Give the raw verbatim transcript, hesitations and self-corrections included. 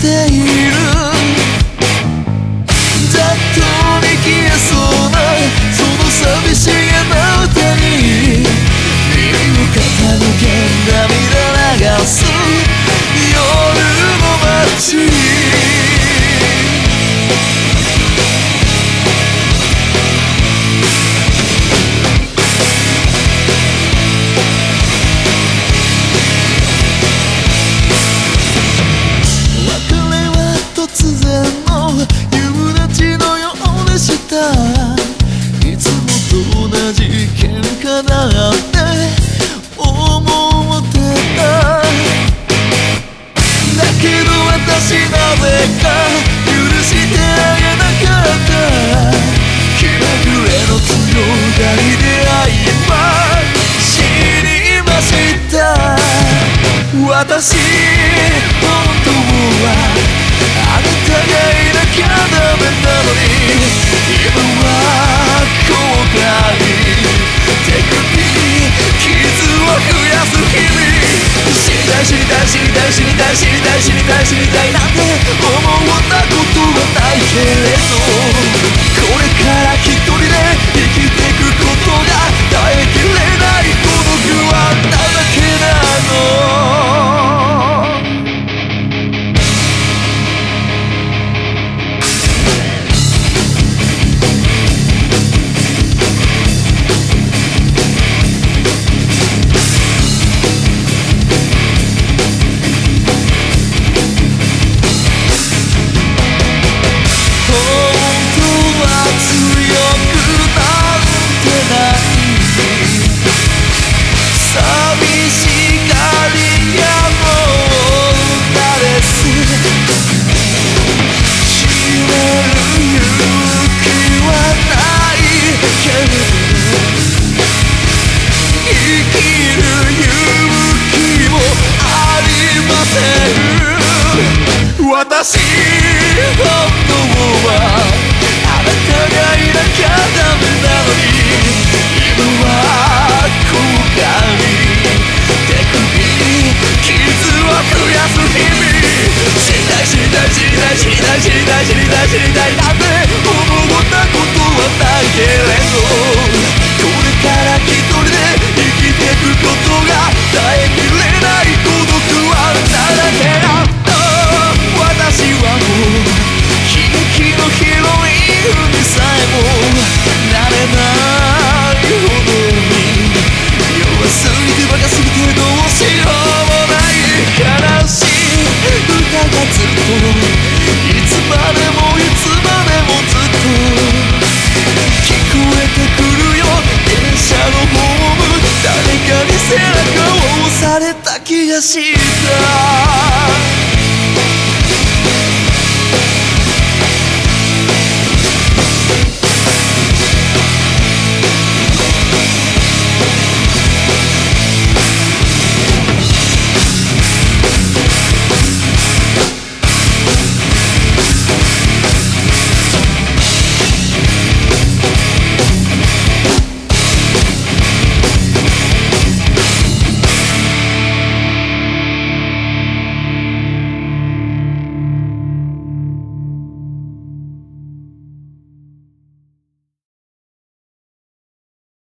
ている。ざっとに消えそうなその寂しげな歌に耳を傾け涙流す夜の街。突然の夕立のようでした。いつもと同じ喧嘩だって思ってた。だけど私なぜか許してあげなかった。気まぐれの強がりで愛は知りました。私本当はあなたがいなきゃダメなのに今は後悔。手首に傷を増やす日々。死にたい死にたい死にたい死にたい死にたい死にたい死にたいなんて思ったことはないけれど、これから一人で生きていくことが耐えきれない孤独はあんなだけなの。私本当はあなたがいなきゃダメなのに今は後悔。手首に傷を増やす日々。死にたい死にたい死にたい死にたい死にたい死にたい死にたいなんて思ったことはないけれど、これから一人で生きていくことが耐えきれない孤独はあんなだけだ。私はもう悲劇のヒロインにさえもなれないほどに弱すぎてバカすぎてどうしようもない悲しい歌がずっといつまでもいつまでもずっと聞こえてくるよ。電車のホーム誰かに背中を押された気がした。